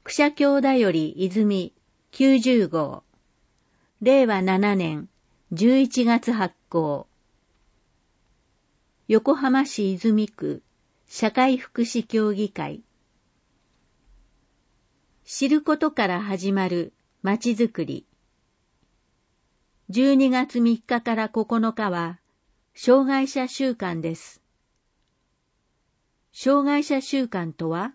読者協だより泉90号。令和7年11月発行。横浜市泉区社会福祉協議会。知ることから始まるまちづくり。12月3日から9日は障害者週間です。障害者週間とは、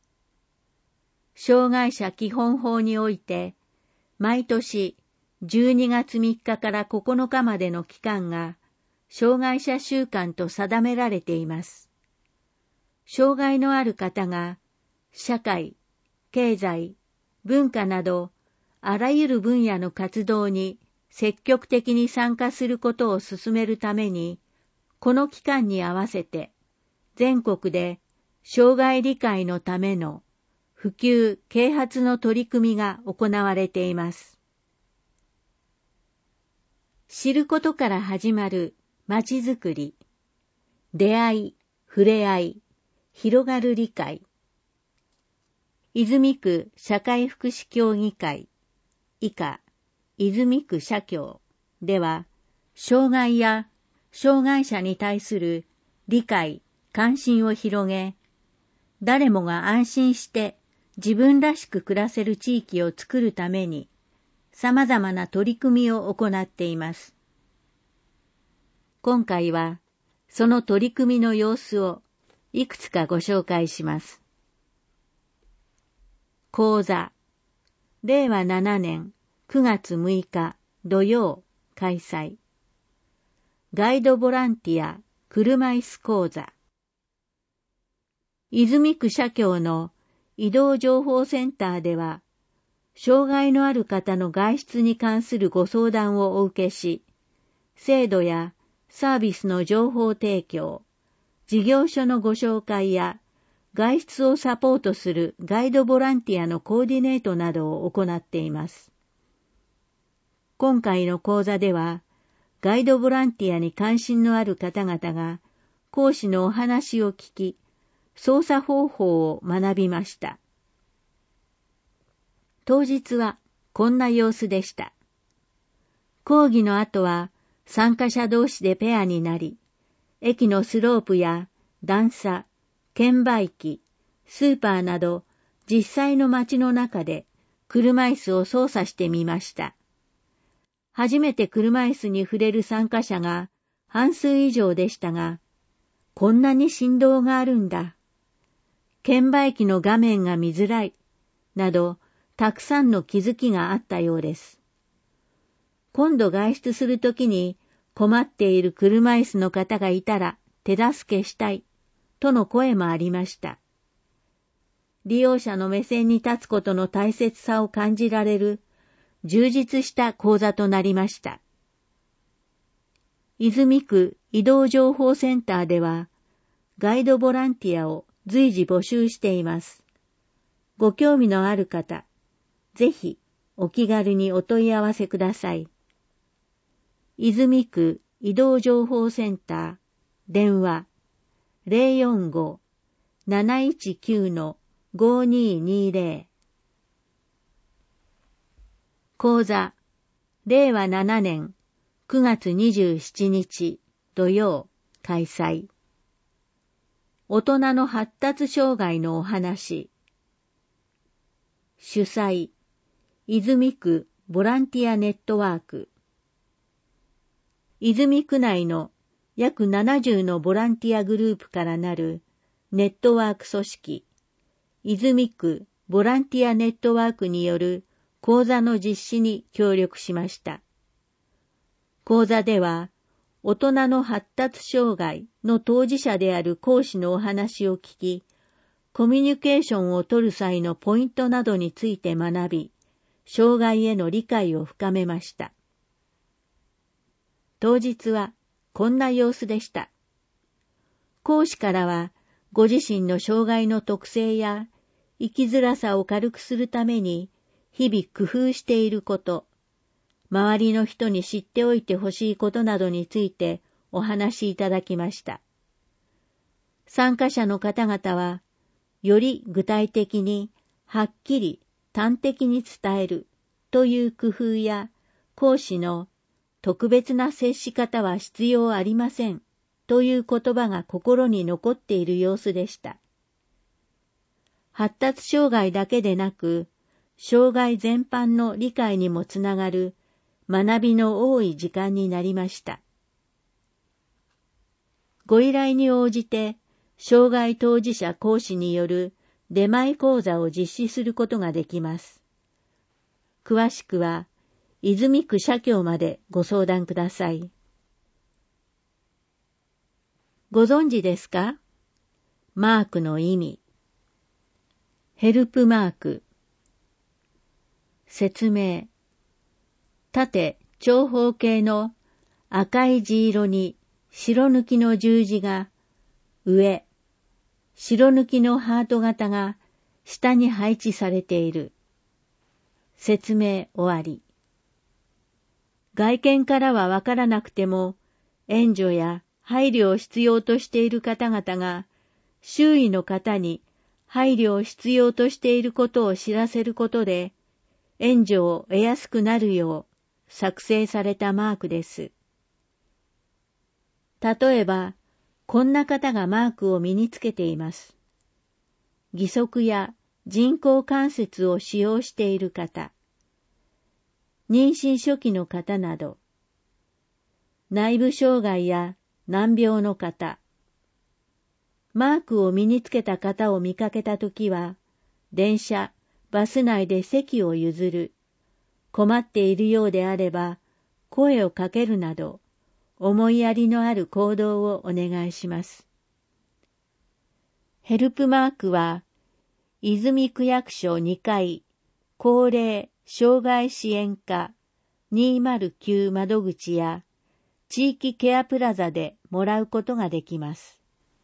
障害者基本法において毎年12月3日から9日までの期間が障害者週間と定められています。障害のある方が社会、経済、文化などあらゆる分野の活動に積極的に参加することを進めるために、この期間に合わせて全国で障害理解のための普及・啓発の取り組みが行われています。知ることから始まるまちづくり。出会い、触れ合い、広がる理解。泉区社会福祉協議会以下泉区社協では、障害や障害者に対する理解・関心を広げ、誰もが安心して自分らしく暮らせる地域を作るために様々な取り組みを行っています。今回はその取り組みの様子をいくつかご紹介します。講座、令和7年9月6日土曜開催。ガイドボランティア車椅子講座。泉区社協の移動情報センターでは、障害のある方の外出に関するご相談をお受けし、制度やサービスの情報提供、事業所のご紹介や、外出をサポートするガイドボランティアのコーディネートなどを行っています。今回の講座では、ガイドボランティアに関心のある方々が、講師のお話を聞き、操作方法を学びました。当日はこんな様子でした。講義の後は参加者同士でペアになり、駅のスロープや段差、券売機、スーパーなど実際の街の中で車椅子を操作してみました。初めて車椅子に触れる参加者が半数以上でしたが、こんなに振動があるんだ。券売機の画面が見づらい、などたくさんの気づきがあったようです。今度外出するときに困っている車椅子の方がいたら手助けしたい、との声もありました。利用者の目線に立つことの大切さを感じられる充実した講座となりました。泉区移動情報センターではガイドボランティアを随時募集しています。ご興味のある方、ぜひお気軽にお問い合わせください。泉区移動情報センター、電話 045-719-5220。講座、令和7年9月27日土曜開催。大人の発達障害のお話。主催、泉区ボランティアネットワーク。泉区内の約70のボランティアグループからなるネットワーク組織、泉区ボランティアネットワークによる講座の実施に協力しました。講座では、大人の発達障害の当事者である講師のお話を聞き、コミュニケーションを取る際のポイントなどについて学び、障害への理解を深めました。当日はこんな様子でした。講師からは、ご自身の障害の特性や生きづらさを軽くするために日々工夫していること、周りの人に知っておいてほしいことなどについてお話しいただきました。参加者の方々は、より具体的にはっきり端的に伝えるという工夫や講師の特別な接し方は必要ありませんという言葉が心に残っている様子でした。発達障害だけでなく、障害全般の理解にもつながる学びの多い時間になりました。ご依頼に応じて、障害当事者講師による出前講座を実施することができます。詳しくは、泉区社協までご相談ください。ご存知ですか？マークの意味。ヘルプマーク。説明。縦長方形の赤い地色に白抜きの十字が上、白抜きのハート型が下に配置されている。説明終わり。外見からはわからなくても、援助や配慮を必要としている方々が、周囲の方に配慮を必要としていることを知らせることで、援助を得やすくなるよう作成されたマークです。例えば、こんな方がマークを身につけています。義足や人工関節を使用している方、妊娠初期の方など、内部障害や難病の方、マークを身につけた方を見かけたときは、電車、バス内で席を譲る、困っているようであれば、声をかけるなど、思いやりのある行動をお願いします。ヘルプマークは、泉区役所2階、高齢障害支援課209窓口や、地域ケアプラザでもらうことができます。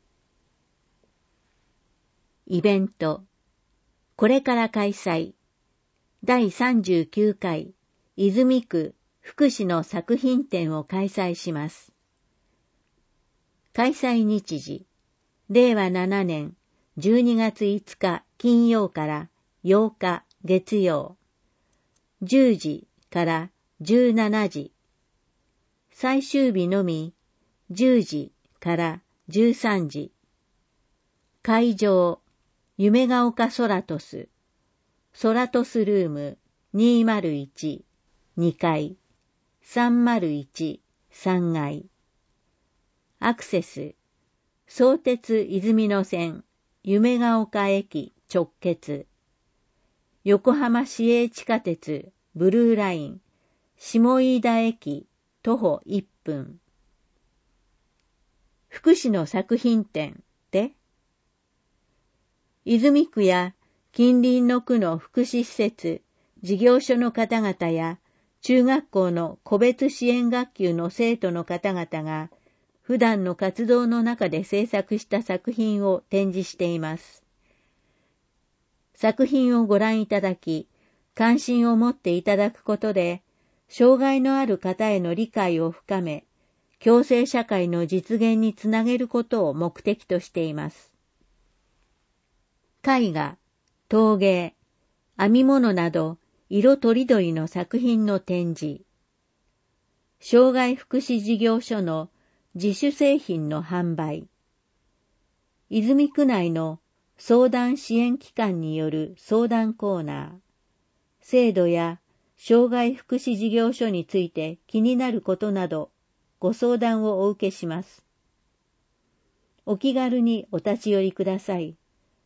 イベント。これから開催。第39回泉区福祉の作品展を開催します。開催日時、令和7年12月5日金曜から8日月曜、10時から17時。最終日のみ10時から13時。会場、夢が丘ソラトス、ソラトスルーム201、2階、301、3階。アクセス、相鉄泉野線、夢が丘駅直結。横浜市営地下鉄、ブルーライン、下飯田駅、徒歩1分。福祉の作品展で、泉区や近隣の区の福祉施設、事業所の方々や中学校の個別支援学級の生徒の方々が普段の活動の中で制作した作品を展示しています。作品をご覧いただき、関心を持っていただくことで、障害のある方への理解を深め、共生社会の実現につなげることを目的としています。絵画、陶芸、編み物など色とりどりの作品の展示。障害福祉事業所の自主製品の販売。泉区内の相談支援機関による相談コーナー。制度や障害福祉事業所について気になることなどご相談をお受けします。お気軽にお立ち寄りください。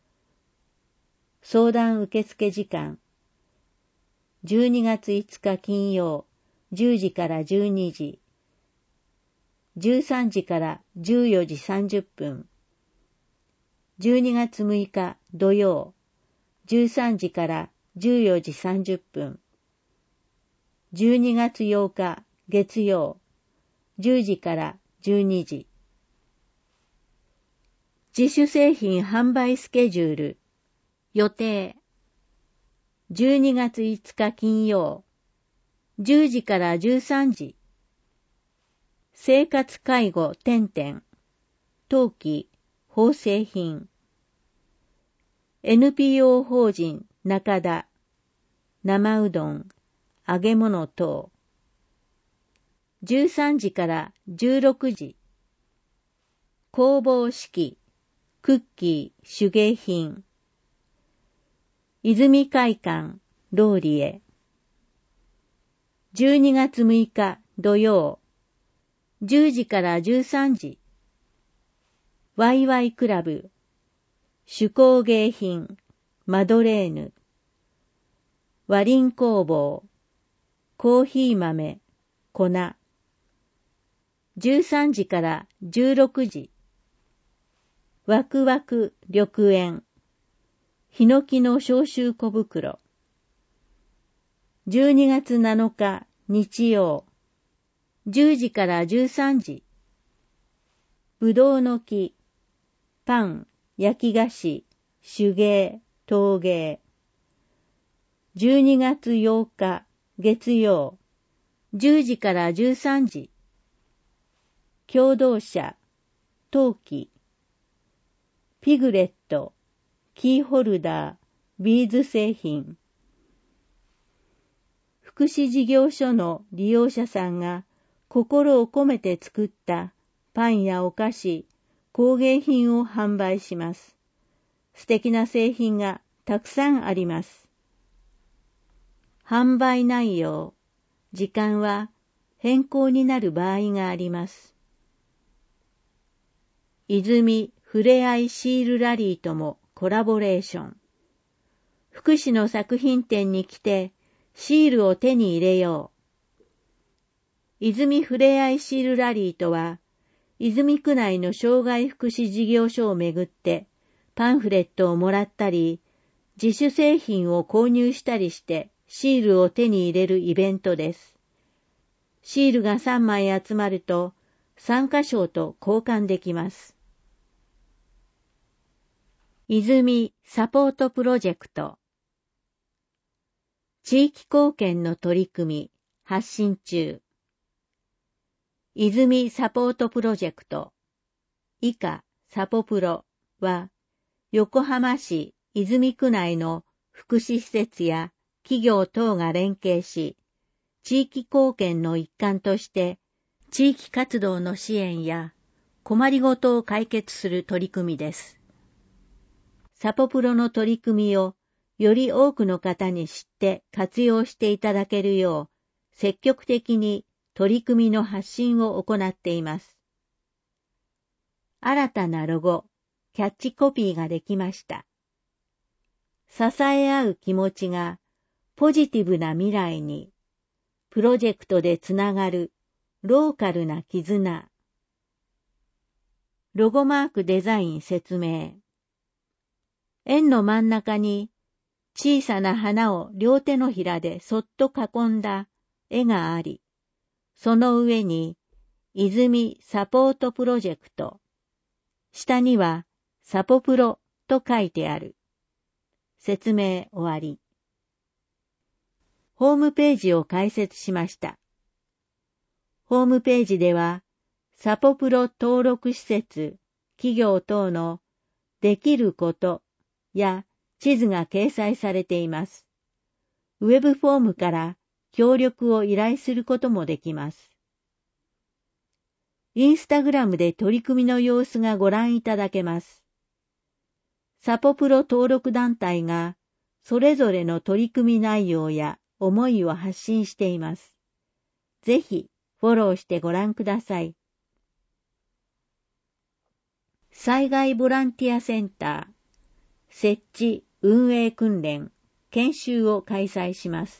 相談受付時間。12月5日金曜、10時から12時。13時から14時30分。12月6日土曜、13時から14時30分。12月8日月曜、10時から12時。自主製品販売スケジュール。予定。12月5日金曜、10時から13時。生活介護点々。陶器、縫製品。NPO 法人中田、生うどん、揚げ物等。13時から16時、工房式、クッキー、手芸品。泉会館、ローリエ。12月6日土曜、10時から13時、ワイワイクラブ、手工芸品、マドレーヌ。和林工房、コーヒー豆、粉。13時から16時、ワクワク緑園、ヒノキの消臭小袋。12月7日日曜、10時から13時、ぶどうの木、パン、焼き菓子、手芸、陶芸。12月8日月曜、10時から13時、共同社、陶器、ピグレット、キーホルダー、ビーズ製品。福祉事業所の利用者さんが心を込めて作ったパンやお菓子、工芸品を販売します。素敵な製品がたくさんあります。販売内容、時間は変更になる場合があります。泉ふれあいシールラリーともコラボレーション。福祉の作品展に来てシールを手に入れよう。泉ふれあいシールラリーとは、泉区内の障害福祉事業所をめぐってパンフレットをもらったり、自主製品を購入したりしてシールを手に入れるイベントです。シールが3枚集まると参加賞と交換できます。泉サポートプロジェクト。地域貢献の取り組み発信中。泉サポートプロジェクト以下サポプロは、横浜市泉区内の福祉施設や企業等が連携し、地域貢献の一環として地域活動の支援や困りごとを解決する取り組みです。サポプロの取り組みをより多くの方に知って活用していただけるよう積極的に取り組みの発信を行っています。新たなロゴ、キャッチコピーができました。支え合う気持ちがポジティブな未来に、プロジェクトでつながるローカルな絆。ロゴマークデザイン説明。円の真ん中に小さな花を両手のひらでそっと囲んだ絵があり、その上に泉サポートプロジェクト、下にはサポプロと書いてある。説明終わり。ホームページを開設しました。ホームページでは、サポプロ登録施設、企業等のできることや地図が掲載されています。ウェブフォームから協力を依頼することもできます。インスタグラムで取り組みの様子がご覧いただけます。サポプロ登録団体がそれぞれの取り組み内容や思いを発信しています。ぜひフォローしてご覧ください。災害ボランティアセンター、設置・運営訓練、研修を開催します。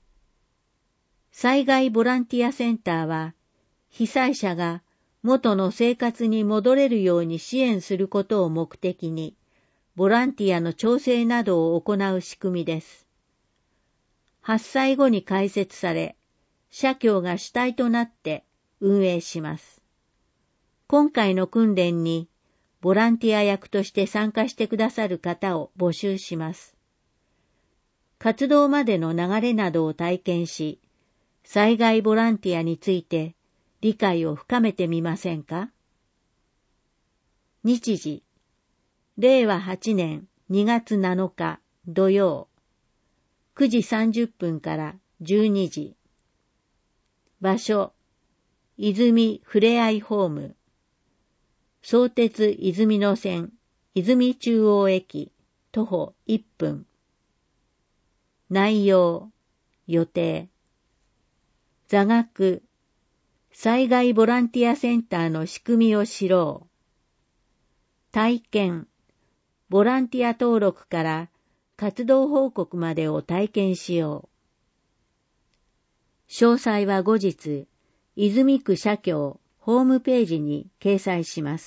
災害ボランティアセンターは、被災者が元の生活に戻れるように支援することを目的に、ボランティアの調整などを行う仕組みです。発災後に開設され、社協が主体となって運営します。今回の訓練に、ボランティア役として参加してくださる方を募集します。活動までの流れなどを体験し、災害ボランティアについて理解を深めてみませんか？日時、令和8年2月7日土曜、9時30分から12時。場所、泉ふれあいホーム。相鉄泉野線、泉中央駅、徒歩1分。内容、予定。座学、災害ボランティアセンターの仕組みを知ろう。体験、ボランティア登録から活動報告までを体験しよう。詳細は後日、泉区社協ホームページに掲載します。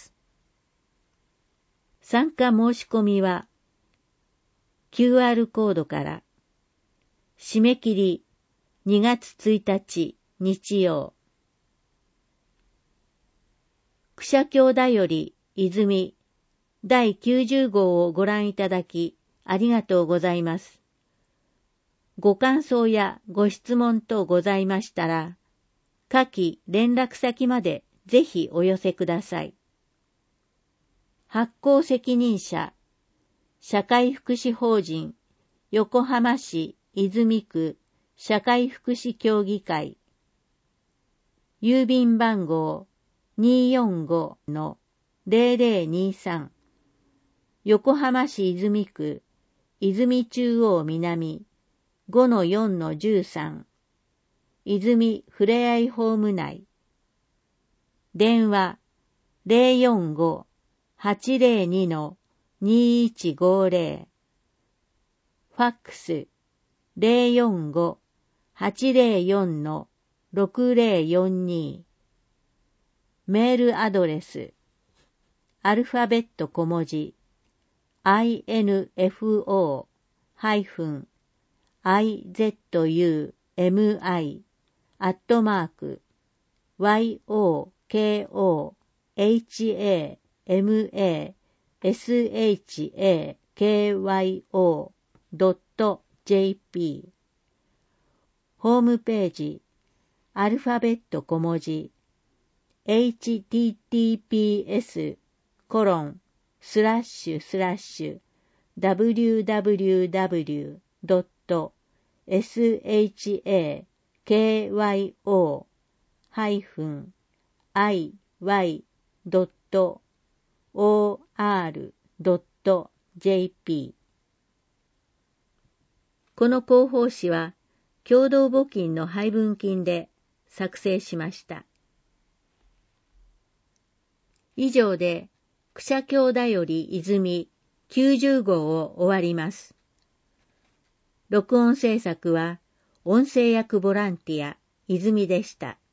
参加申し込みは QR コードから。締め切り2月1日日曜。区社協だより泉第90号をご覧いただきありがとうございます。ご感想やご質問等ございましたら、下記連絡先までぜひお寄せください。発行責任者、社会福祉法人横浜市泉区社会福祉協議会、郵便番号 245-0023、横浜市泉区泉中央南 5-4-13、泉ふれあいホーム内。電話 045-802-2150。ファックス 045-804-6042。メールアドレス、アルファベット小文字、info@yokohamasaKyo.jp。 ホームページ、アルファベット小文字、www.shakyo-iy.or.jp。 この広報誌は共同募金の配分金で作成しました。以上で、区社協だより泉90号を終わります。録音制作は音声役ボランティア泉でした。